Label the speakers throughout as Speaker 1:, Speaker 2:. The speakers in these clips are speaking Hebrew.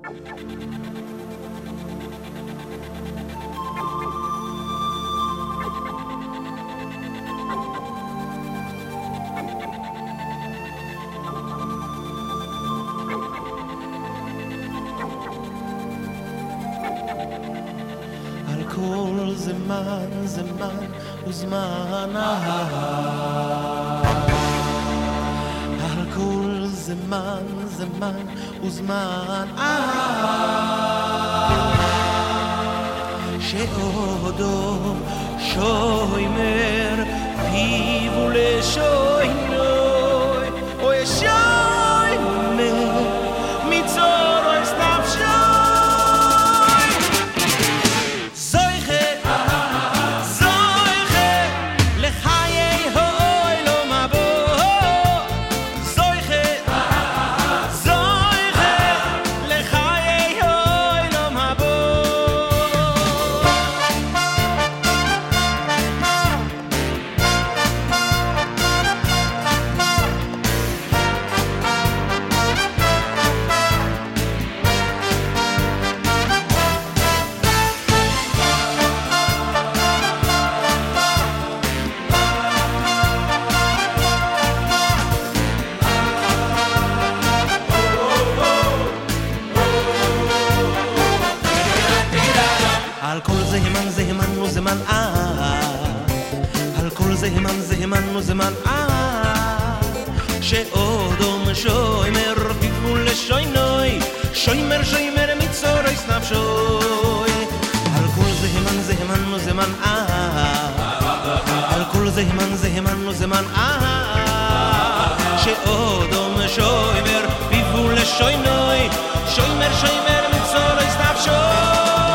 Speaker 1: כל זמן, זמן וזמן על כל זמן, זמן וזמן שעודו שוימר פיו ולשוינוי אוי שוימר מצורו אסנפשוי זמן שעודו משוימר פיו לשוינוי שוימר שוימר מצורו אסנפשוי על כל זמן זמן וזמן על כל זמן זמן וזמן שעודו משוימר פיו לשוינוי שוימר שוימר מצורו אסנפשוי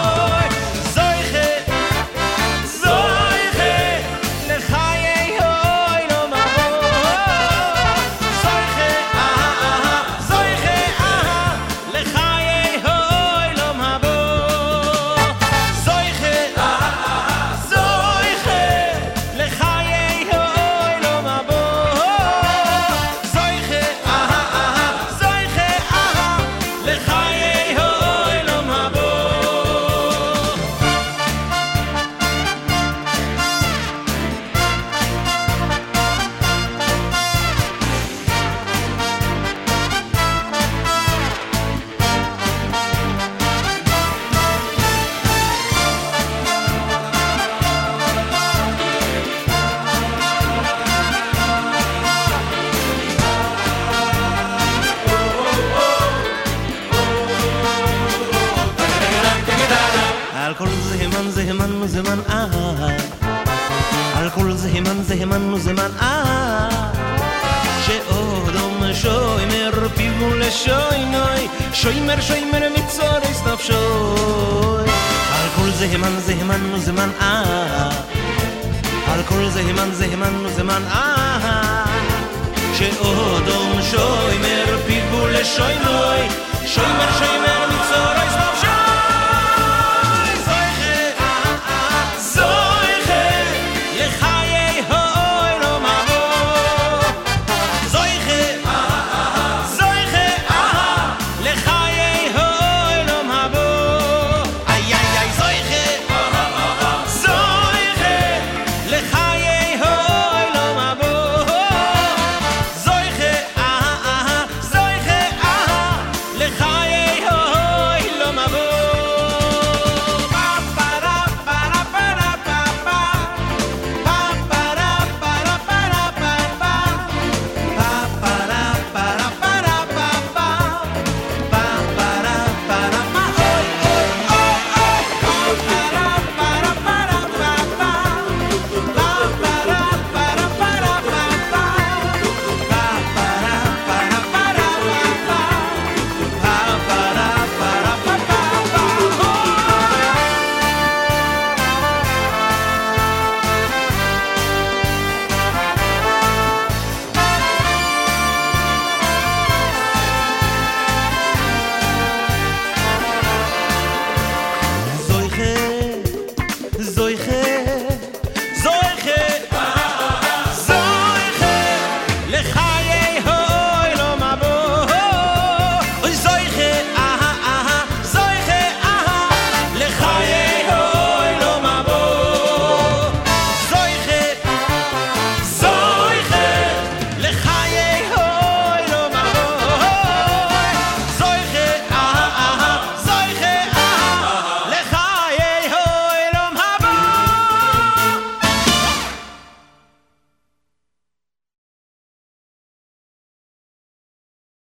Speaker 1: על כל זמן זמן וזמן שעודו משוימר פיו לשוינוי שוימר שוימר מצורו אסנפשוי על כל זמן זמן וזמן על כל זמן זמן וזמן שעודו משוימר פיו לשוינוי שוימר